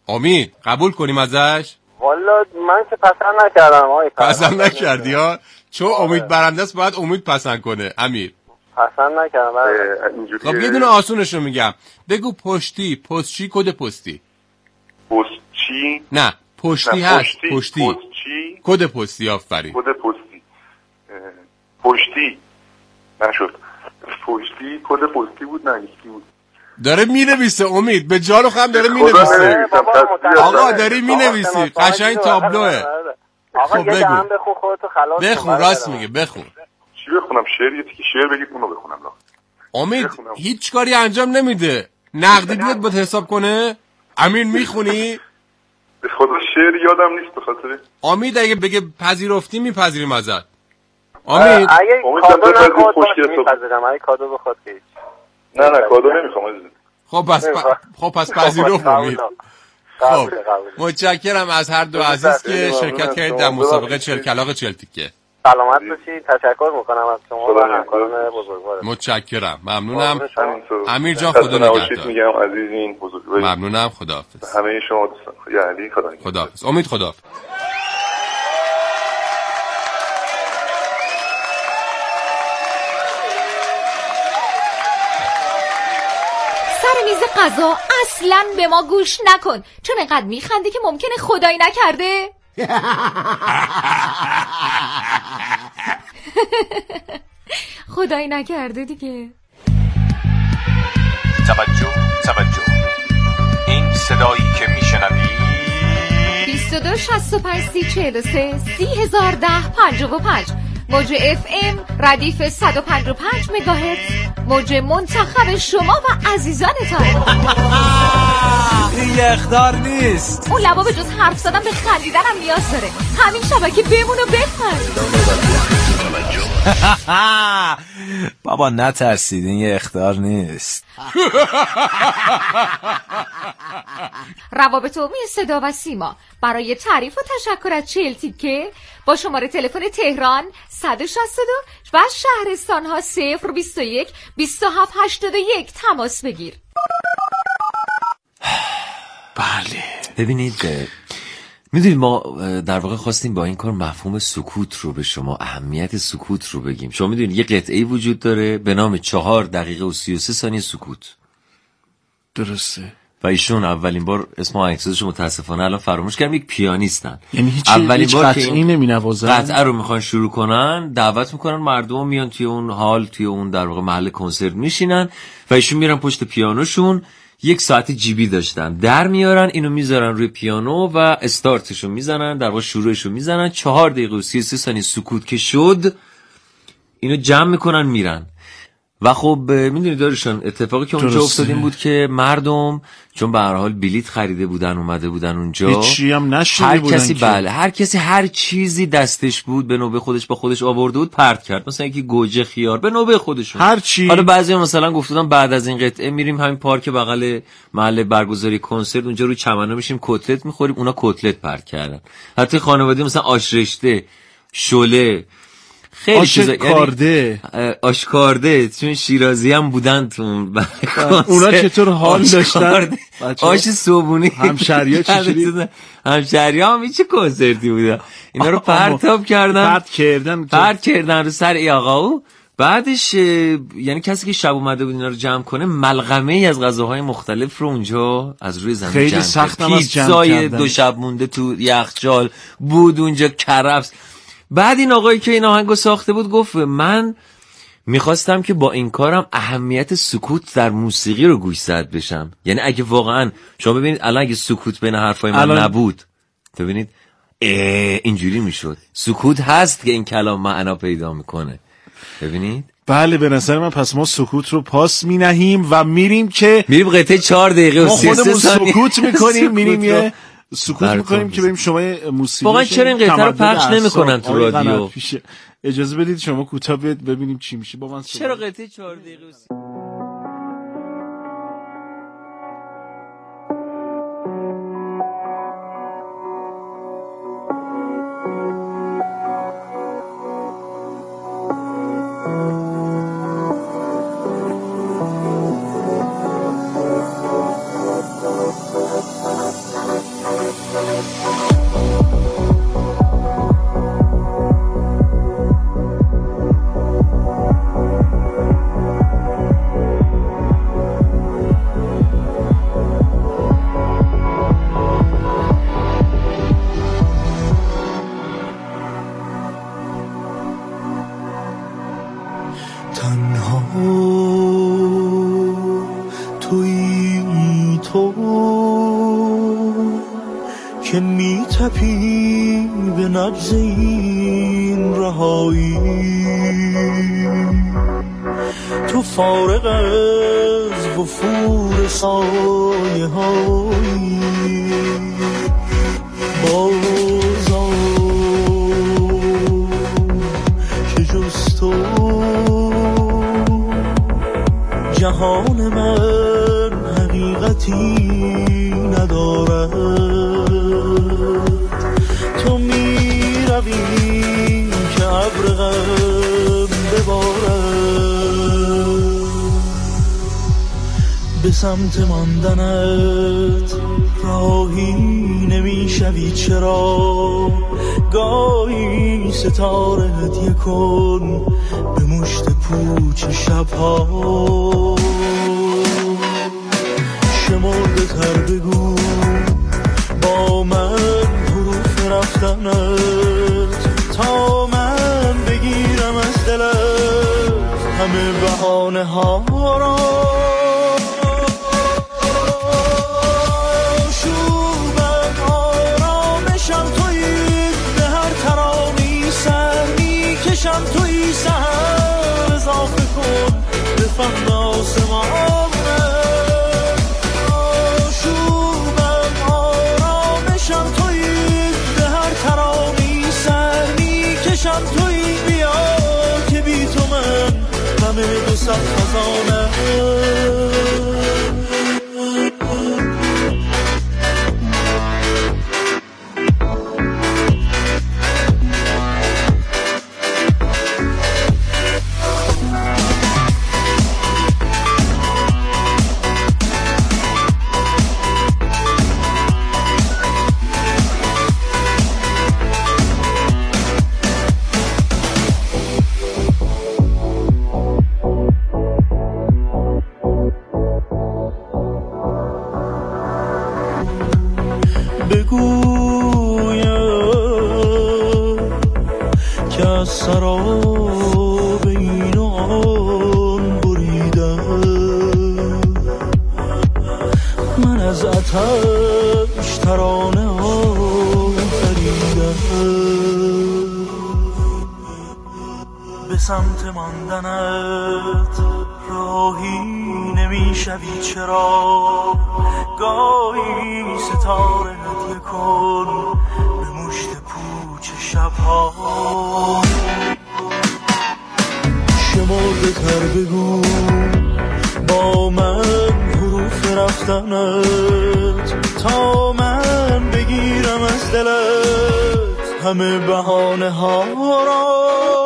امید قبول کنیم ازش؟ والا من که پسند نکردم آقای پسند نکردی ها؟ چون امید برنده است باید امید پسند کنه. امیر پسند نکردم. خب یه دونه آسونش رو میگم. بگو پشتی، پستچی، کد پستی. پستچی؟ نه پشتی هست. پشتی کد پستی. آفرین. کد پستی. پشتی نشد. پشتی کد پستی بود. نه یکی بود. داره مینویسه امید به جان خودم داره مینویسه. آقا داری مینویسی قشنگ تابلوه. آقا یه دهم بخون خودتو خلاص. بخون راست میگه بخون. چی بخونم؟ شعر؟ یه تیکه شعر بگید اونو بخونم. امید هیچ کاری انجام نمیده. نقدی بیاد باید حساب کنه. امین میخونی؟ به خدا شعر یادم نیست به خاطر. امید اگه بگه پذیرفتی میپذیریم ازت. امید اگه کادو نخواد میپذیرم. اگه کادو بخواد که نه کادو نمیخوام عزیز. خب پس پذیرفت امید. خب متشکرم از هر دو عزیز که شرکت کردید در مسابقه 40 کلاغ 40 تیکه. سلامت باشید. تشکر میکنم از شما و همکاران بزرگوارتون. متشکرم. ممنونم. امیر جان خدا نگهدار. میگم عزیزین بزرگوار. ممنونم. خداحافظ. همه شما دوستان. یعنی خداحافظ. امید خداحافظ. سر میز غذا اصلاً به ما گوش نکن چون اینقدر میخنده که ممکنه خدایی نکرده خدایی نکرده دیگه. توجه این صدایی که میشنوی 22 65 30 43 3010 55 موج FM ردیف 155 مگاهرتز موج منتخب شما و عزیزانتان. این یه اخطار نیست. اون لبا به جز حرف زدن به خندیدنم نیاز داره. همین شبکه بمون و بخند. بابا نترسید این یه اخطار نیست. روابط عمومی صدا و سیما برای تعریف و تشکر از 40 تیکه با شماره تلفن تهران 162 و شهرستان ها 021 27 81 تماس بگیر. بله ببینید میدونید ما در واقع خواستیم با این کار مفهوم سکوت رو به شما، اهمیت سکوت رو بگیم. شما میدونید یه قطعه وجود داره به نام 4 دقیقه و 33 ثانیه سکوت. درسته. و ایشون اولین بار اسم آهنگسازش متاسفانه الان فراموش کردم، یک پیانیستن. یعنی اولین بار که این نمینوازن قطعه رو میخوان شروع کنن دعوت میکنن مردم میان توی اون حال، توی اون در واقع محل کنسرت میشینن و ایشون میرن پشت پیانوشون. 1 ساعت جیبی داشتن در میارن اینو میذارن روی پیانو و استارتشو میزنن، در واقع شروعشو میزنن. 4 دقیقه و 33 ثانیه سکوت که شد اینو جمع میکنن میرن. و خب میدونید دارشان اتفاقی که اونجا افتادیم بود که مردم چون به هر حال بلیت خریده بودن اومده بودن اونجا، هیچی هم نشده هر بودن کسی که هر کسی هر چیزی دستش بود به نوبه خودش با خودش آورده بود پرت کرد. مثلا یکی گوجه خیار به نوبه خودشون هر چی. حالا بعضی مثلا گفتن بعد از این قطعه میریم همین پارک بغل محل برگزاری کنسرت اونجا روی چمنا میشیم کتلت میخوریم، اونا کتلت پرت کردن. حتی خانواده مثلا آش رشته، شله، خیلی چیزا، آشکارده آشکارده چون شیرازی هم بودن تو اونا چطور حال داشتن؟ آش صبحونی همشهری‌ها چجوری؟ همشهری‌ها هم چه کنسرتی بودن اینا رو پرتاب کردن پرت کردن رو سر ای آقا. بعدش یعنی کسی که شب اومده بود اینا رو جمع کنه ملغمه ای از غذاهای مختلف رو اونجا از روی زمین خیلی جمع سختم از جمع پیتزای 2 شب مونده تو یخچال بود اونجا، کرفس. بعد این آقایی که این آهنگو ساخته بود گفت من میخواستم که با این کارم اهمیت سکوت در موسیقی رو گوشزد بشم. یعنی اگه واقعا شما ببینید الان اگه سکوت بین حرفای من نبود ببینید اینجوری میشد. سکوت هست که این کلام معنا پیدا میکنه. ببینید بله به نظر من پس ما سکوت رو پاس می‌نهیم و میریم قطعه 4 دقیقه و 33 ثانیه سکوت میکنیم میریم یه سکوت میکنیم که بریم شما موسیقی. واقعا چرا این قطعه رو پخش نمیکنن تو رادیو؟ اجازه بدید شما کوتاه ببینیم چی میشه. با من چرا قطعه 4 دقیقه که میتپی به نبض این رهایی، تو فارغ از وفور سایه هایی، بازا که جز تو جهان من حقیقتی ندارد. تو می روی که ابر غم ببارد، به سمت ماندنت راهی نمی شوی چرا؟ گاهی ستاره هدیه کن به مشت پوچ شبها. شمرده تر بگو با من حروف رفتنت، تا من بگیرم از دلت همه بهانه ها را. شوبم آرامشم تویی، به هر ترانی سر میکشم تویی. سهر اضافه کن به فهم آسمان. توی بیا که بی تو من همه 200 خزانه. سراب این و آن بریدم، من از آتش ترانه آفریدم. به سمت ماندنت راهی نمی شوی چرا؟ گاهی ستاره هدیه کن به مشت پوچ شبها. شمرده تر بگو با من حروف رفتنت، تا من بگیرم از دلت همه بهانه ها را.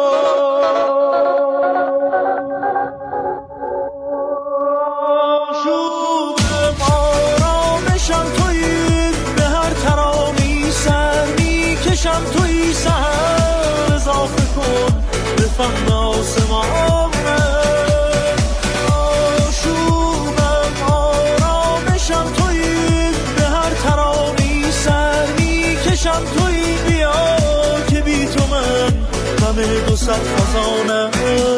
شوبم آرامشم تویی، به هر ترانی سر میکشم تویی. سهر اضافه کن به فهم آسمان. شوبم آرامشم تویی، به هر ترانی سر میکشم تویی. بیا که بی تو من همه 200 خزانه.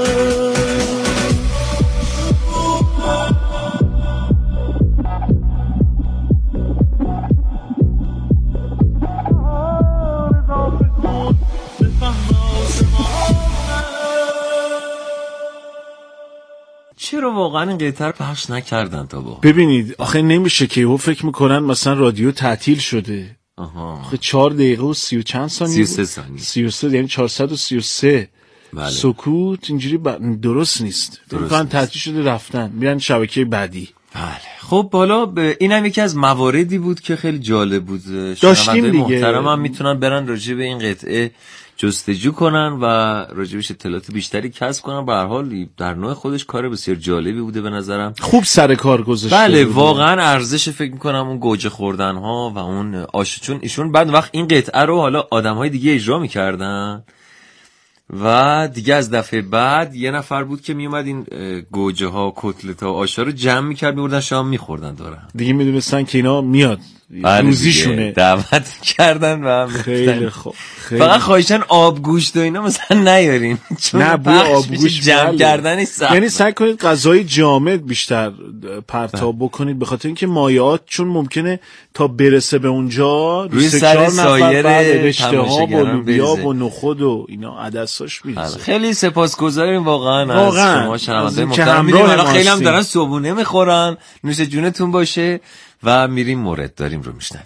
چرا واقعا این قطعه رو پخش نکردن تا با؟ ببینید آخه نمیشه که او فکر میکنن مثلا رادیو تعطیل شده. آخه 4 دقیقه و 30 و چند ثانیه 33 ثانیه 33 یعنی 433 بله. سکوت اینجوری درست نیست. واقعا تعطیل شده رفتن میرن شبکه بعدی. بله خب بالا اینم یکی از مواردی بود که خیلی جالب بود. داشتیم دیگه. محترم هم میتونن برن راجع به این قطعه جستجو کنن و راجبش اطلاعات بیشتری کسب کنن. به هر حال در نوع خودش کار بسیار جالبی بوده به نظرم. خوب سر کار گذاشته. بله واقعا ارزش فکر میکنم اون گوجه خوردن ها و اون چون ایشون بعد وقت این قطعه رو حالا آدم‌های دیگه اجرا میکردن و دیگه از دفعه بعد یه نفر بود که میومد این گوجه ها کتلت ها آشا رو جمع میکرد میبردن شام میخوردن دارن. دیگه میدونستن که اینا میاد روزیشونه. دعوت کردن و هم خیلی خوب. فقط خواهشن آبگوشت و اینا مثلا نیارین، چون نه بوی آبگوشت جمع کردن سخت. یعنی سعی کنید غذای جامد بیشتر پرتاب بکنید، به خاطر اینکه مایعات چون ممکنه تا برسه به اونجا روی سر سایر رشته ها و لوبیا و نخود و اینا عدساش میرسه. خیلی سپاسگزاریم واقعا از شما شنونده محترم. میدونم خیلی هم دارن صبحونه میخورن، نوش جونتون باشه و میریم مورد داریم رو میشنویم.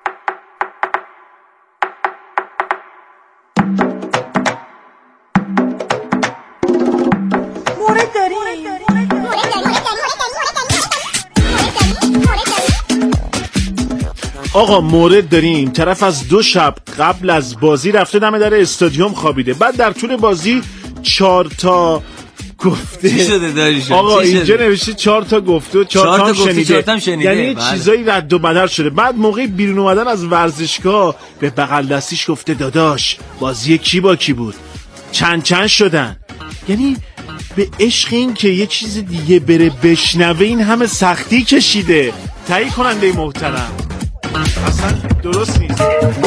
آقا مورد داریم. طرف از 2 شب قبل از بازی رفته دم در استادیوم خوابیده، بعد در طول بازی 4 تا گفته. چی شده داریش؟ آقا اینجا نوشته 4 تا گفته و 4 تا شنیده. یعنی چیزایی رد و بدل شده. بعد موقع بیرون اومدن از ورزشگاه به بغل دستیش گفته داداش بازی کی با کی بود؟ چند شدن. یعنی به عشق این که یه چیز دیگه بره بشنوه این همه سختی کشیده. تایید کننده محترم اصلا درست نیست.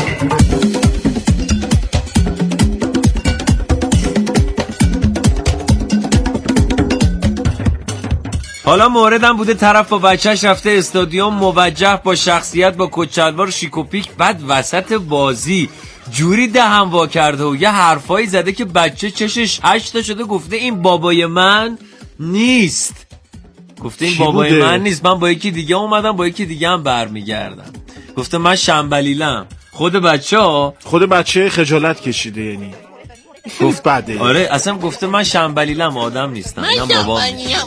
حالا موردم بوده طرف با بچهش رفته استادیوم موجه با شخصیت با کچلوار شیک و پیک، بعد وسط بازی جوری دهن وا کرده و یه حرفایی زده که بچه چشش 8 شده، گفته این بابای من نیست. گفته این بابای من نیست، من با یکی دیگه اومدم، با یکی دیگه هم برمیگردم. گفته من شنبلیلم. خود بچه خجالت کشیده، یعنی گفت بعده. آره اصلا گفته من شنبلیلم، آدم نیستم، اینم بابام.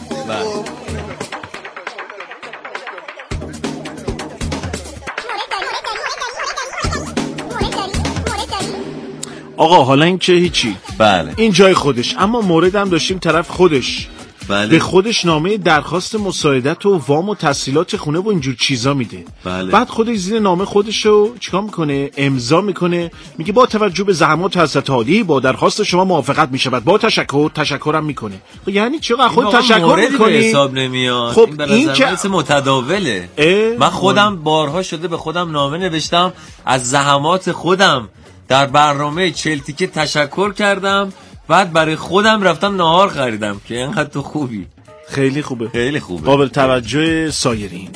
آقا حالا این که هیچی، بله این جای خودش. اما موردم داشتیم طرف خودش به خودش نامه درخواست مساعدت و وام و تسهیلات خونه و اینجور چیزا میده. بعد خودش زیر نامه خودشو چیکار میکنه؟ امضا میکنه، میگه با توجه به زحمات حضرت عالی با درخواست شما موافقت میشود، با تشکرم میکنه. خب یعنی چرا خود تشکر میکنی؟ حساب نمیاد. خب این که متداوله. من خودم بارها شده به خودم نامه نوشتم، از زحمات خودم در برنامه 40 تیکه تشکر کردم، بعد برای خودم رفتم نهار خریدم که اینقدر تو خوبی. خیلی خوبه، خیلی خوبه، قابل توجه سایرین.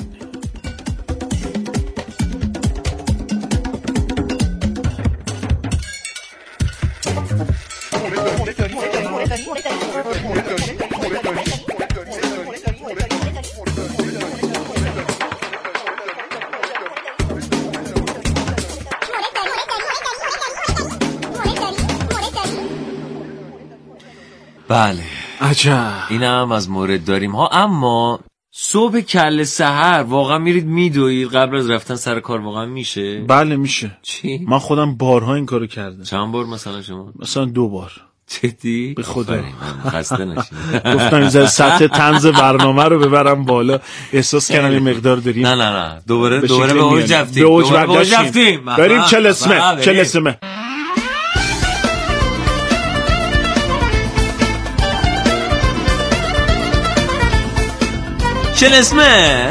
بله عجب، اینم از مورد داریم ها. اما صبح کل سحر واقعا میرید میدوید قبل از رفتن سر کار؟ واقعا میشه؟ بله میشه. چی؟ من خودم بارها این کارو کردم. چند بار مثلا شما؟ مثلا 2 بار. جدی؟ به خدا خسته نشین. گفتم این سطح طنز برنامه رو ببرم بالا، احساس کردم این مقدار داریم. نه دوباره به اوج رفتیم. بریم چلسمه. چلسمه.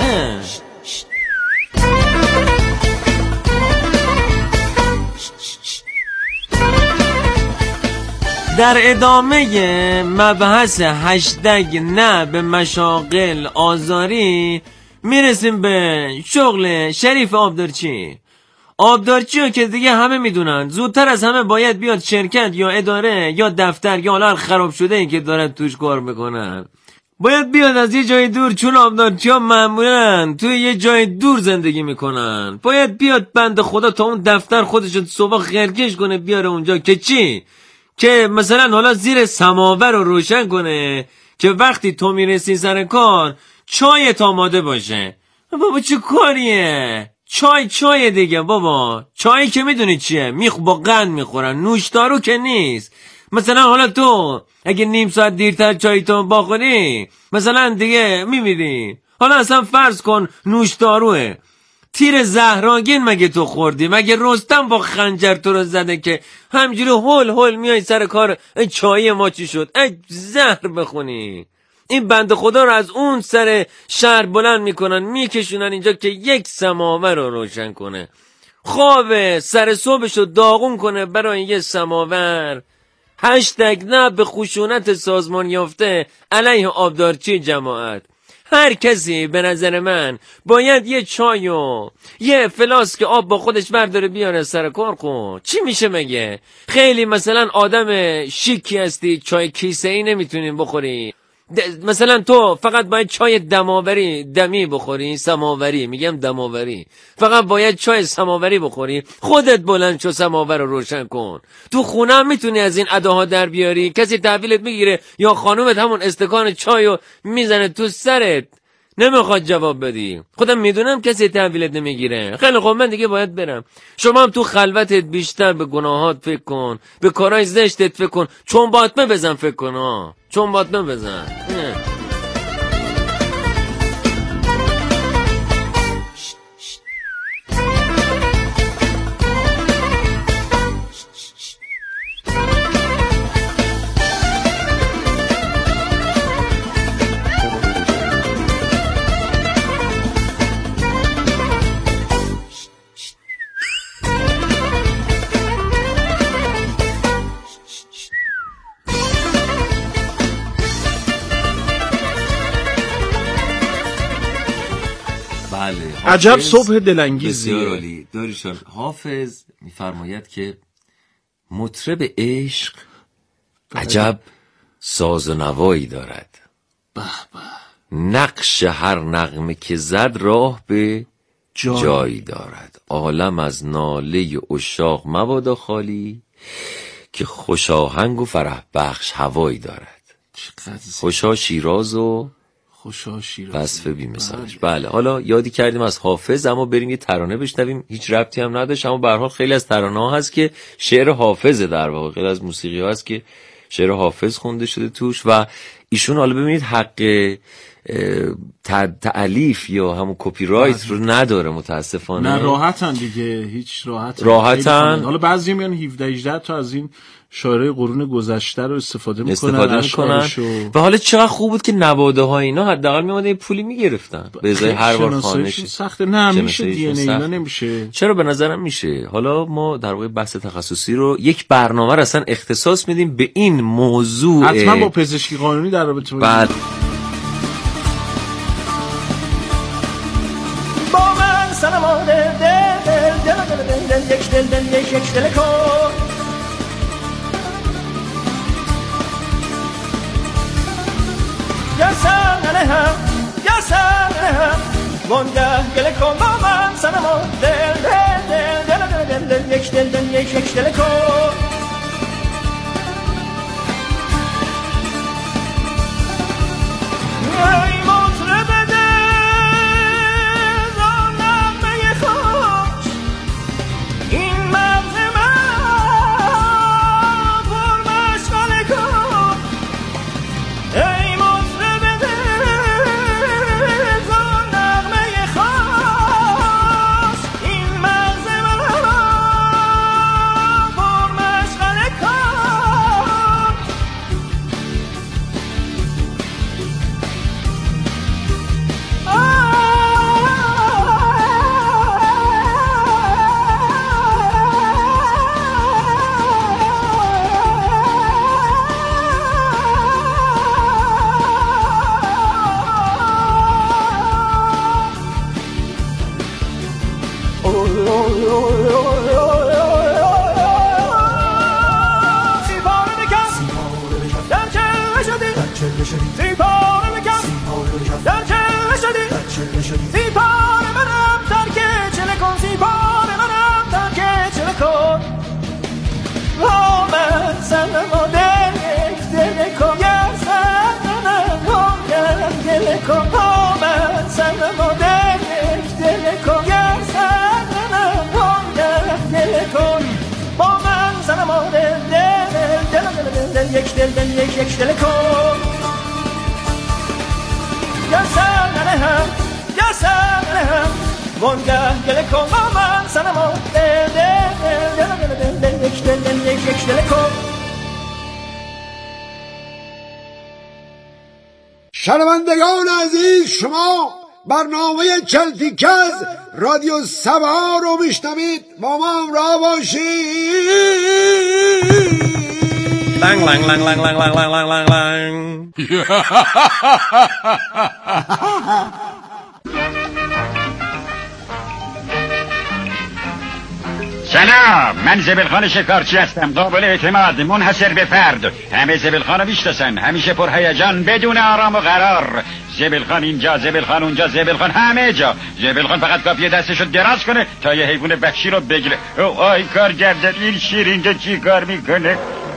در ادامه مبحث هشتگ نه به مشاغل آزاری میرسیم به شغل شریف آبدارچی رو که دیگه همه میدونن زودتر از همه باید بیاد شرکت یا اداره یا دفتر یا حالا خراب شده این که دارن توش کار میکنن، باید بیاد از یه جای دور، چون آبدارچی‌ها معمولاً توی یه جای دور زندگی میکنن. باید بیاد بنده خدا تا اون دفتر خودش صبح خرکش کنه بیاره اونجا که چی؟ که مثلا حالا زیر سماور رو روشن کنه که وقتی تو میرسی سر کار چایت آماده باشه. بابا چه کاریه؟ چای دیگه بابا. چای که میدونی چیه؟ با قند میخورن، نوشدارو که نیست. مثلا حالا تو اگه نیم ساعت دیرتر چای تو بخوری مثلا دیگه میمیری. حالا اصلا فرض کن نوشداروه، تیر زهراگین مگه تو خوردی؟ مگه رستم با خنجر تو رو زده که همجوری هول میای سر کار؟ چای ما چی شد؟ زهر بخونی. این بنده خدا رو از اون سر شهر بلند میکنن میکشونن اینجا که یک سماور رو روشن کنه. خوابه سر صبحش رو داغون کنه برای یه سماور. هشتگ نه به خشونت سازمان یافته علیه آبدارچی جماعت. هر کسی به نظر من باید یه چای و یه فلاسک آب با خودش برداره بیاره سر کار کن. چی میشه مگه؟ خیلی مثلا آدم شیکی هستی چای کیسه ای نمیتونین بخوری، مثلا تو فقط باید چای دمی بخوری، سماوری میگم دماوری، فقط باید چای سماوری بخوری. خودت بلند شو سماور رو روشن کن. تو خونه هم میتونی از این اداها در بیاری. کسی تحویلت میگیره یا خانومت همون استکان چای رو میزنه تو سرت نمیخواد جواب بدی. خودم میدونم کسی تحویلت نمیگیره. خیلی خوب من دیگه باید برم. شما هم تو خلوتت بیشتر به گناهات فکر کن، به کارهای زشتت فکر کن. چون باطمه بزن فکر کن چون باطمه بزن. عجب صبح دلانگیزی. بسیار عالی. داریشان حافظ میفرماید که مطرب عشق عجب ساز و نوایی دارد. نقش هر نغمه که زد راه به جایی دارد. عالم از ناله عشاق مبادا خالی، که خوش آهنگ و فرح بخش هوایی دارد. خوشا شیراز و وصف بی‌مثالش. بله حالا یادی کردیم از حافظ، اما بریم یه ترانه بشنویم. هیچ ربطی هم نداشت، اما به هر حال خیلی از ترانه ها هست که شعر حافظ، در واقع خیلی از موسیقی ها هست که شعر حافظ خونده شده توش و ایشون حالا ببینید حق تألیف یا همون کپی رایت رو نداره متاسفانه. نه راحتن دیگه، هیچ راحتن. حالا بعضی میان 17-18 تا از این شاعرای قرون گذشته رو استفاده میکنن و حالا چقدر خوب بود که نواده ها اینا حداقل میومدن پولی میگرفتن به ازای هر بار خوانش. سخته. نه میشه دی ان اینا نمیشه. چرا؟ به نظرم میشه. حالا ما در واقع بحث تخصصی رو یک برنامه رو اصلا اختصاص میدیم به این موضوع، حتما با پزشکی قانونی در رابطه با من سلام یک دل کن یا سنه وانگه گله کن با من سلام یک دل کن. یک دل کن یا سنه هم وانگه گله کن با من سنما یک دل کن. شنوندگان عزیز، شما برنامه چلتیکه از رادیو سبا رو میشنوید. با ما همراه باشید. لنگ لنگ لنگ لنگ لنگ لنگ لنگ لنگ لنگ. سلام، من زبلخان شکارچی هستم، قابل اعتماد، منحصر به فرد. همه زبلخانو میشناسن، همیشه پر هیجان، بدون آرام و قرار. زبلخان اینجا، زبلخان اونجا، زبلخان همه جا. زبلخان فقط کافیه دستشو دراز کنه تا یه حیوان وحشی رو بگیره. او آی کارگردان، این شیر اینجا چی کار میکنه؟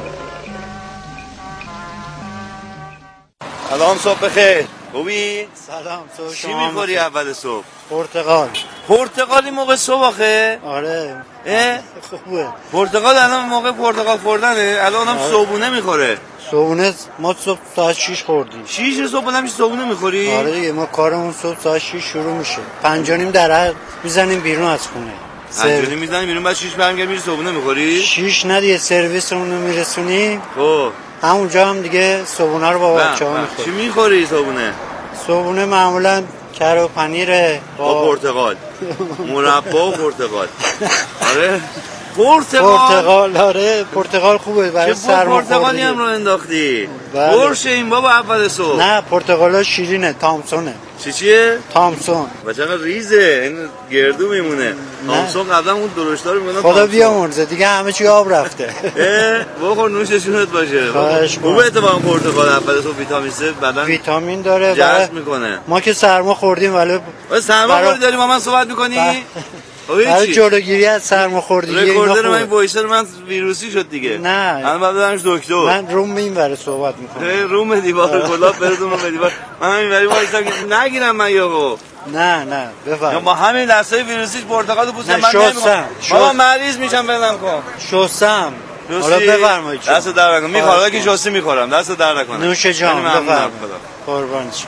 سلام، صبح بخیر. خوبی؟ سلام، صبح چی میخوری اول صبح؟ پرتقال. پرتقالی موقع صبح آخه؟ آره. خوبه. پرتقال الان موقع پرتقال خوردنه. الان هم صبحونه میخوره. صبحونه ما صبح ساعت 6 خوردیم. 6 صبح بلند میشی صبحونه میخوری؟ آره دیگه، ما کارمون صبح ساعت 6 شروع میشه. 5:30 در میزنیم بیرون از خونه. 5:30 میزنیم بیرون، بعد 6 برمیگردی میری صبحونه میخوری؟ 6 نه دیگه، سرویسمون رو میرسونی. خب همونجا هم دیگه صبحونه رو با بچه‌ها میخوریم. چی میخوری صبحونه؟ صبحونه معمولا کره و پنیر با پرتقال، مربا و پرتقال. آره پرتقال. آره پرتقال خوبه برای سرماخوردگی. پرتقالی هم رو انداختی؟ برش این بابا اول صبح. نه پرتقالا شیرینه، تامسونه. چیه؟ تامسون. بچه‌ها ریزه، این گردو میمونه. تامسون قبلا اون درشت‌دار میمونه. خدا بیامرزه دیگه، همه چی آب رفته. بخور نوششونت باشه. خوبه اتفاقا پرتقال اول صبح، ویتامین C بدن ویتامین داره، جذب میکنه. ما که سرما خوردیم ولی سرما خوردی داری با من صحبت میکنی؟ برای جلوگیری از سرماخوردگی رکوردر من وایسر من ویروسی شد دیگه. نه من بعد برمش دکتر. من روم اینوره صحبت میکنم. روم دیوار گلاب براتون به دیوار. من اینوری وایسم که نگیرم من یهو. نه بفرمایید. ما همین دستای ویروسی پرتقال پوستم من نمیخوام. بابا مریض میشم بدم کن. شستم. حالا بفرمایید. دست در نکن. میخوام که شستی میخورم. دست در نکن. نوش جان. بفرمایید. قربان شم.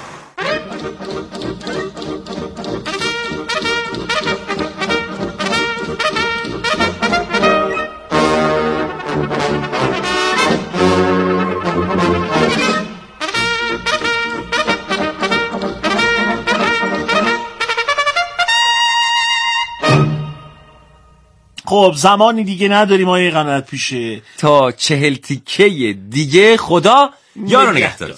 خب زمانی دیگه نداریم آیه قنات پیشه تا 40 تیکه دیگه. خدا یارو نگهدار.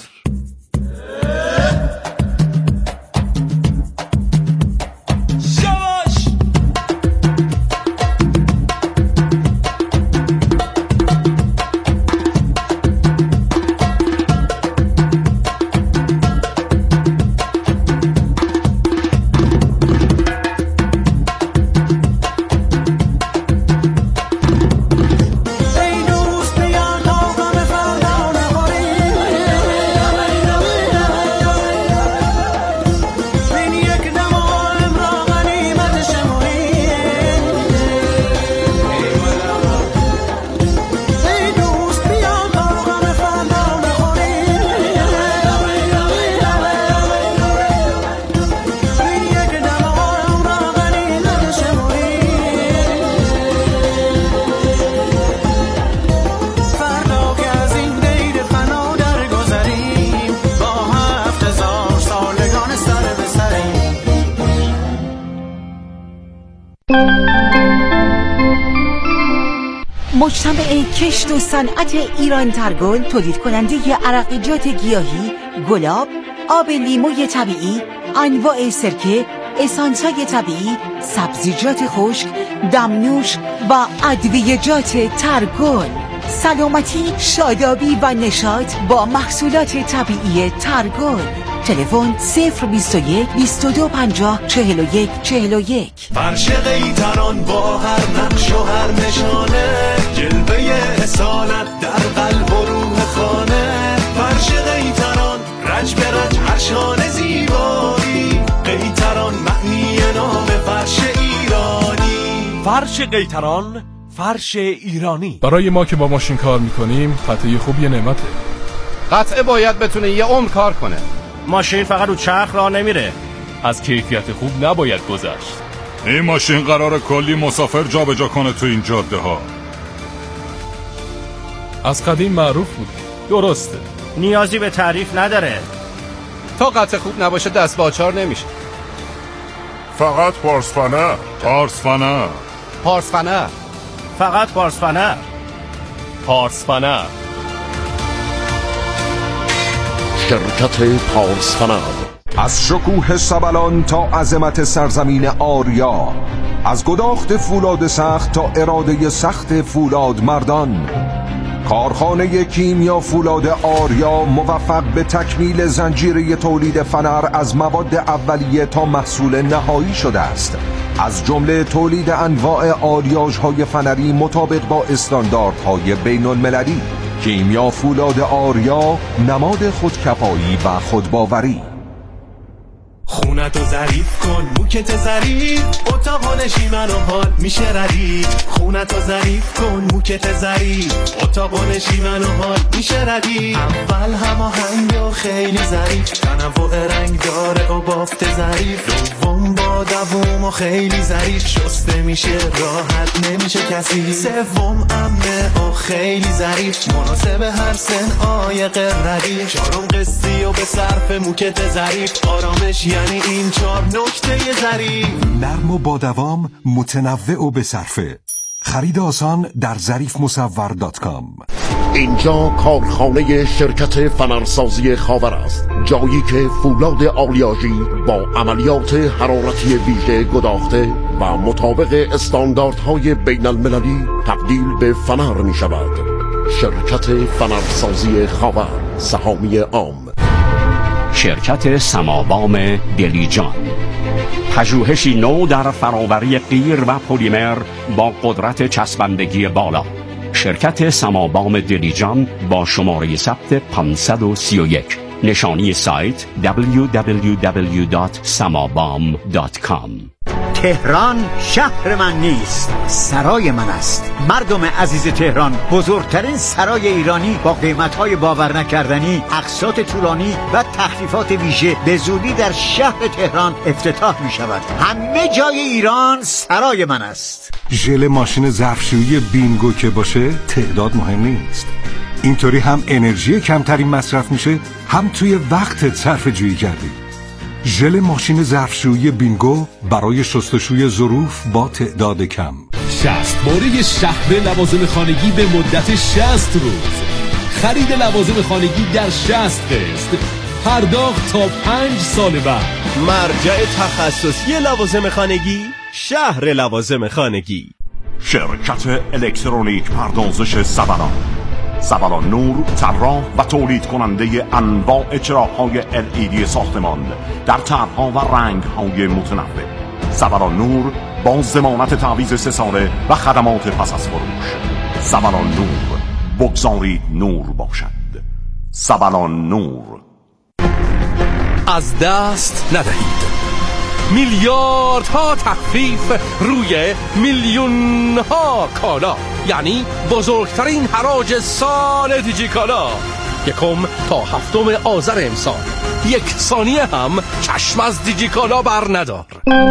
مجتمع کشت و صنعت ایران ترگل تولید کننده عرقیجات گیاهی، گلاب، آب لیموی طبیعی، انواع سرکه، اسانس‌های طبیعی، سبزیجات خشک، دمنوش و ادویه‌جات ترگل. سلامتی، شادابی و نشاط با محصولات طبیعی ترگل. تلفن 021 2250 41 41. فرش قیطران با هر نقش و هر نشانه، جلوه اصالت در قلب و روح خانه. فرش قیطران رنج به رنج هر شانه زیبایی، قیطران معنی نام فرش ایرانی. فرش قیطران، فرش ایرانی. برای ما که با ماشین کار میکنیم قطعه خوب یه نعمته. قطعه باید بتونه یه عمر کار کنه. ماشین فقط رو چرخ راه نمیره. از کیفیت خوب نباید گذشت. این ماشین قراره کلی مسافر جابجا کنه تو این جاده ها. از قدیم معروف بود. درسته. نیازی به تعریف نداره. تا قطع خوب نباشه دست با آچار نمیشه. فقط پارسفنه. پارسفنه. پارسفنه. فقط پارسفنه. پارسفنه. شرکت پارسفنه. از شکوه سبلان تا عظمت سرزمین آریا، از گداخت فولاد سخت تا اراده سخت فولاد مردان، کارخانه کیمیا فولاد آریا موفق به تکمیل زنجیره تولید فنر از مواد اولیه تا محصول نهایی شده است. از جمله تولید انواع آلیاژهای فنری مطابق با استانداردهای بین المللی. کیمیا فولاد آریا، نماد خودکفایی و خودباوری. خونتو ظریف کن، موکت ظریف، اتاق نشیمن و حال میشه ردیف. خونتو ظریف کن، موکت ظریف، اتاق نشیمن و حال میشه ردیف. اول هماهنگ و خیلی ظریف، تنوع رنگ داره و بافت ظریف. دوم با دوم و خیلی ظریف، شسته میشه راحت نمیشه کسی. سوم امنه و خیلی ظریف، مناسب هر سن عایق ردیف. چهارم قسطی و به صرف موکت ظریف، آرامش یعنی این 4 نکته ظریف. نرم و با دوام، متنوع و به صرفه. خرید آسان در ظریفمصور.com. اینجا کارخانه شرکت فنرسازی خاور است، جایی که فولاد آلیاژی با عملیات حرارتی ویژه گداخته و مطابق استانداردهای بین المللی تبدیل به فنر می شود. شرکت فنرسازی خاور، سهامی عام. شرکت سمابام دلیجان، پژوهشی نو در فراوری قیر و پلیمر با قدرت چسبندگی بالا. شرکت سمابام دلیجان با شماره ثبت 531. نشانی سایت www.samabam.com. تهران شهر من نیست، سرای من است. مردم عزیز تهران، بزرگترین سرای ایرانی با قیمت‌های باور نکردنی، اقساط طولانی و تخفیفات ویژه به زودی در شهر تهران افتتاح می شود. همه جای ایران سرای من است. ژل ماشین ظرفشویی بینگو که باشه تعداد مهم نیست. اینطوری هم انرژی کمتری مصرف میشه، هم توی وقتت صرف جویی کردی. ژل ماشین ظرفشویی بینگو برای شستشوی ظروف با تعداد کم. 60 باره شهر لوازم خانگی به مدت 60 روز. خرید لوازم خانگی در 60 قسط، پرداخت تا 5 سال بعد. مرجع تخصصی لوازم خانگی، شهر لوازم خانگی. شرکت الکترونیک پردازش سبلان. سبلان نور، طراح و تولید کننده انواع چراغ‌های LED ساختمان در طرح‌ها و رنگ‌های متنوع. سبلان نور با ضمانت تعویض 3 ساله و خدمات پس از فروش. سبلان نور، بگذارید نور باشد. سبلان نور. از دست ندهید. میلیاردها تخفیف روی میلیونها کالا، یعنی بزرگترین حراج سال دیجیکالا. 1 تا 7 آذر امسال. 1 ثانیه هم چشم از دیجیکالا بر ندار.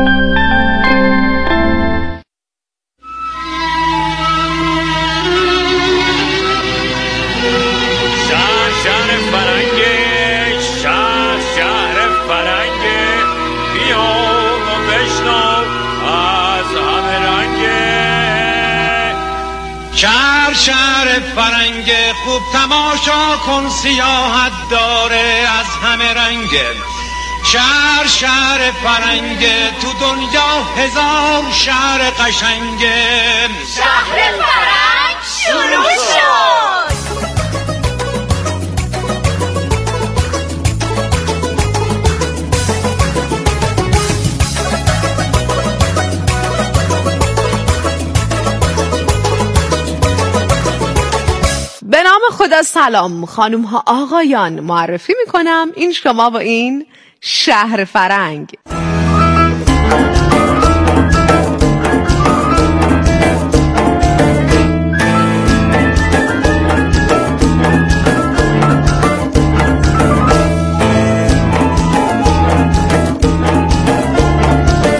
شهر فرنگ، خوب تماشا کن، سیاحت داره از همه رنگ. شهر فرنگ، تو دنیا 1000 شهر قشنگه. شهر فرنگ شروع شد. به نام خدا. سلام خانم ها آقایان، معرفی میکنم این شما و این شهر فرنگ.